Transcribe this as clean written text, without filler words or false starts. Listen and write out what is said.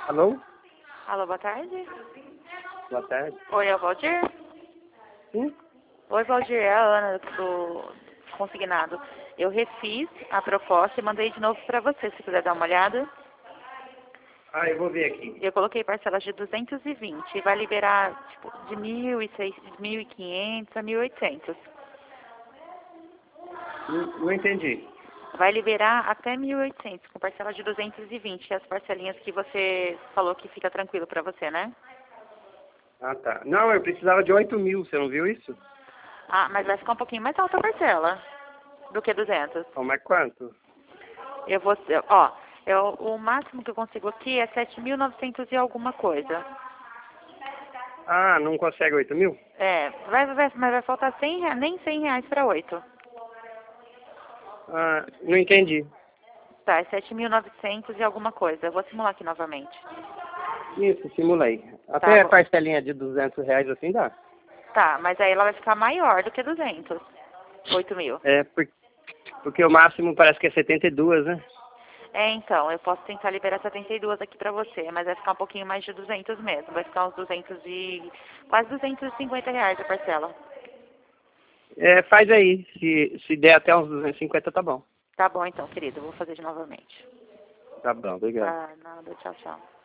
Alô? Alô, boa tarde. Boa tarde. Oi, é o Valdir? Sim? Oi, Valdir, é a Ana do consignado. Eu refiz a proposta e mandei de novo para você, se quiser dar uma olhada. Ah, eu vou ver aqui. Eu coloquei parcelas de 220 e vai liberar tipo, de 1.500 a 1.800. Não entendi. Vai liberar até 1.800 com parcela de 220, que é as parcelinhas que você falou que fica tranquilo para você, né? Ah, tá. Não, eu precisava de 8 mil, você não viu isso? Ah, mas vai ficar um pouquinho mais alta a parcela do que 200. Oh, mas quanto? Eu vou, o máximo que eu consigo aqui é 7.900 e alguma coisa. Ah, não consegue 8 mil? É, mas vai faltar 100 reais, nem 100 reais para 8. Ah, não entendi. Tá, é 7.900 e alguma coisa. Eu vou simular aqui novamente. Isso, simulei. Tá Até bom. parcelinha de 200 reais assim dá. Tá, mas aí ela vai ficar maior do que 200. 8 mil. É, porque o máximo parece que é 72, né? É, então, eu posso tentar liberar 72 aqui pra você, mas vai ficar um pouquinho mais de 200 mesmo. Vai ficar uns 200 e... quase 250 reais a parcela. É, faz aí. Se der até uns 250, tá bom. Tá bom então, querido. Eu vou fazer de novamente. Tá bom, obrigado. Tá, nada. Tchau, tchau.